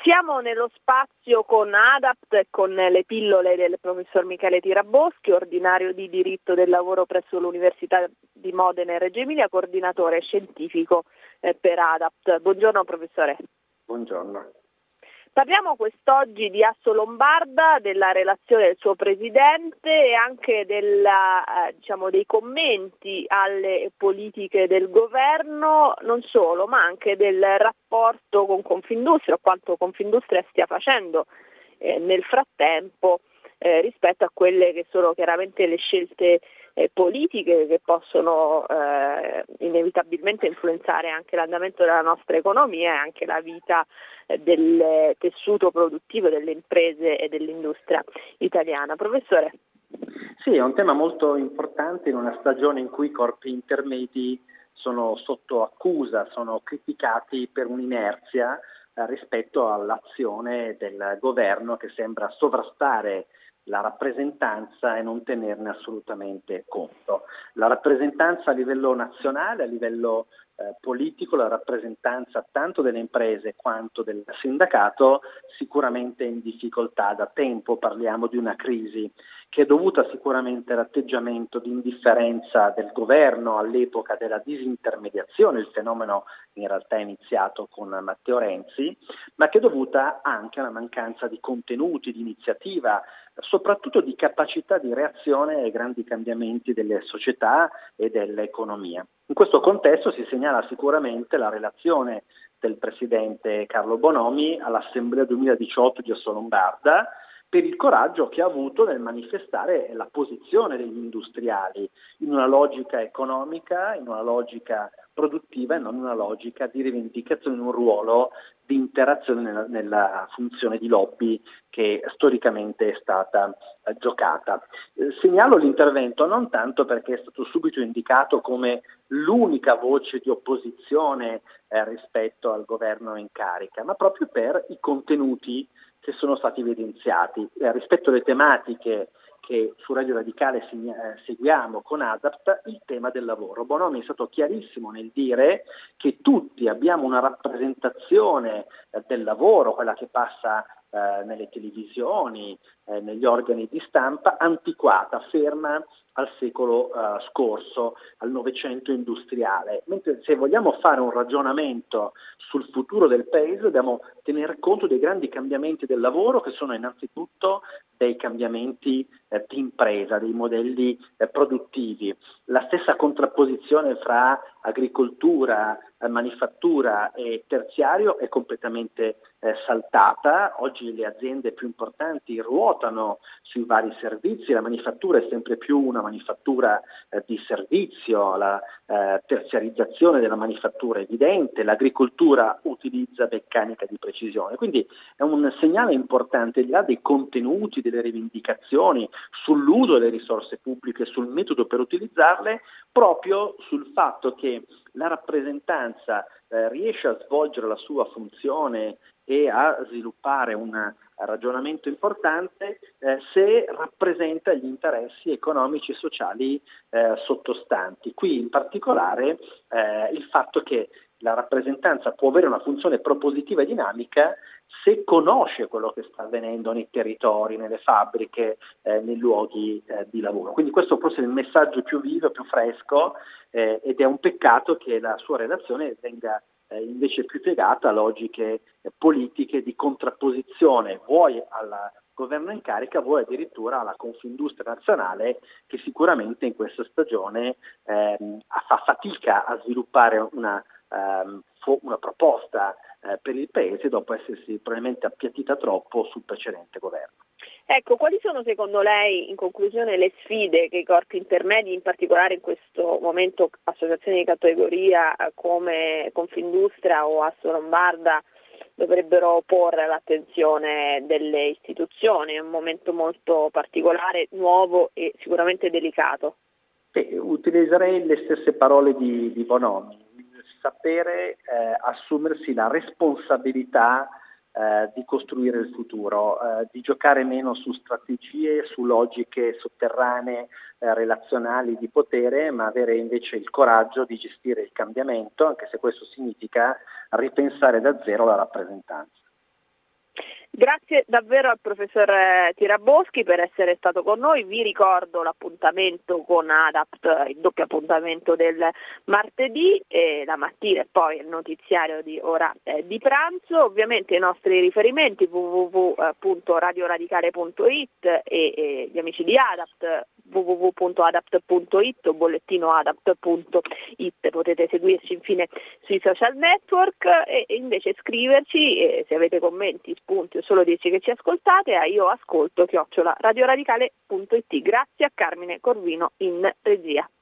Siamo nello spazio con ADAPT e con le pillole del professor Michele Tiraboschi, ordinario di diritto del lavoro presso l'Università di Modena e Reggio Emilia, coordinatore scientifico per ADAPT. Buongiorno professore. Buongiorno. Parliamo quest'oggi di Assolombarda, della relazione del suo presidente e anche dei commenti alle politiche del governo, non solo, ma anche del rapporto con Confindustria, o quanto Confindustria stia facendo nel frattempo rispetto a quelle che sono chiaramente le scelte politiche che possono inevitabilmente influenzare anche l'andamento della nostra economia e anche la vita del tessuto produttivo delle imprese e dell'industria italiana. Professore. Sì, è un tema molto importante in una stagione in cui i corpi intermedi sono sotto accusa, sono criticati per un'inerzia rispetto all'azione del governo che sembra sovrastare la rappresentanza e non tenerne assolutamente conto. La rappresentanza a livello nazionale, a livello politico, la rappresentanza tanto delle imprese quanto del sindacato sicuramente è in difficoltà da tempo. Parliamo di una crisi che è dovuta sicuramente all'atteggiamento di indifferenza del governo all'epoca della disintermediazione, il fenomeno in realtà è iniziato con Matteo Renzi, ma che è dovuta anche alla mancanza di contenuti, di iniziativa, soprattutto di capacità di reazione ai grandi cambiamenti delle società e dell'economia. In questo contesto si segnala sicuramente la relazione del presidente Carlo Bonomi all'Assemblea 2018 di Assolombarda per il coraggio che ha avuto nel manifestare la posizione degli industriali in una logica economica, in una logica produttiva e non in una logica di rivendicazione, in un ruolo di interazione nella funzione di lobby che storicamente è stata giocata. Segnalo l'intervento non tanto perché è stato subito indicato come l'unica voce di opposizione rispetto al governo in carica, ma proprio per i contenuti che sono stati evidenziati. Rispetto alle tematiche che su Radio Radicale seguiamo con ADAPT, il tema del lavoro. Bonomi è stato chiarissimo nel dire che tutti abbiamo una rappresentazione del lavoro, quella che passa nelle televisioni, negli organi di stampa, antiquata, ferma al secolo scorso, al Novecento industriale. Mentre se vogliamo fare un ragionamento sul futuro del paese dobbiamo tener conto dei grandi cambiamenti del lavoro, che sono innanzitutto dei cambiamenti di impresa, dei modelli produttivi. La stessa contrapposizione fra agricoltura, manifattura e terziario è completamente saltata. Oggi le aziende più importanti ruotano sui vari servizi, la manifattura è sempre più una manifattura di servizio, la terziarizzazione della manifattura è evidente, l'agricoltura utilizza meccanica di precisione, quindi è un segnale importante al di là dei contenuti, delle rivendicazioni, sull'uso delle risorse pubbliche, sul metodo per utilizzarle, proprio sul fatto che la rappresentanza riesce a svolgere la sua funzione e a sviluppare un ragionamento importante se rappresenta gli interessi economici e sociali sottostanti. Qui in particolare il fatto che la rappresentanza può avere una funzione propositiva e dinamica se conosce quello che sta avvenendo nei territori, nelle fabbriche, nei luoghi di lavoro. Quindi questo forse è il messaggio più vivo, più fresco ed è un peccato che la sua relazione venga invece più piegata a logiche politiche di contrapposizione, vuoi al governo in carica, vuoi addirittura alla Confindustria nazionale, che sicuramente in questa stagione fa fatica a sviluppare una proposta per il Paese dopo essersi probabilmente appiattita troppo sul precedente governo. Ecco, quali sono secondo lei, in conclusione, le sfide che i corpi intermedi, in particolare in questo momento associazioni di categoria come Confindustria o Assolombarda, dovrebbero porre all'attenzione delle istituzioni? È un momento molto particolare, nuovo e sicuramente delicato. Utilizzerei le stesse parole di Bonomi, sapere assumersi la responsabilità di costruire il futuro, di giocare meno su strategie, su logiche sotterranee, relazionali di potere, ma avere invece il coraggio di gestire il cambiamento, anche se questo significa ripensare da zero la rappresentanza. Grazie davvero al professor Tiraboschi per essere stato con noi. Vi ricordo l'appuntamento con ADAPT, il doppio appuntamento del martedì, la mattina e poi il notiziario di ora di pranzo. Ovviamente i nostri riferimenti www.radioradicale.it e gli amici di ADAPT www.adapt.it o bollettinoadapt.it. Potete seguirci infine sui social network e invece scriverci se avete commenti, spunti o solo dirci che ci ascoltate a ioascolto@radioradicale.it. Grazie a Carmine Corvino in regia.